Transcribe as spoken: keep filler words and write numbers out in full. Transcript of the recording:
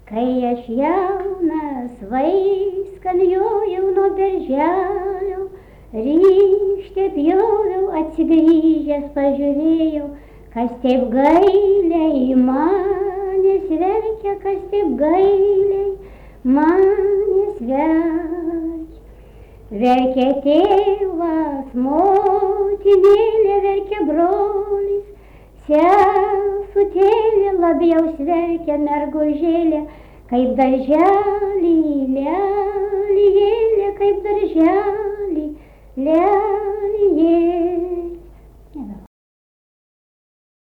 Kai aš jaunas vaiskan jojau nuo berželio, ryžte pjoviau, atsigrįžęs pažiūrėjau, kas taip gailiai manęs verkia, kas taip gailiai manęs verkia. Verkia tėvas, motinėlė, verkia brolis, sesutėlė labiau verkia mergužėlė, kaip darželį lelijėlė, kaip darželį lelijėlė.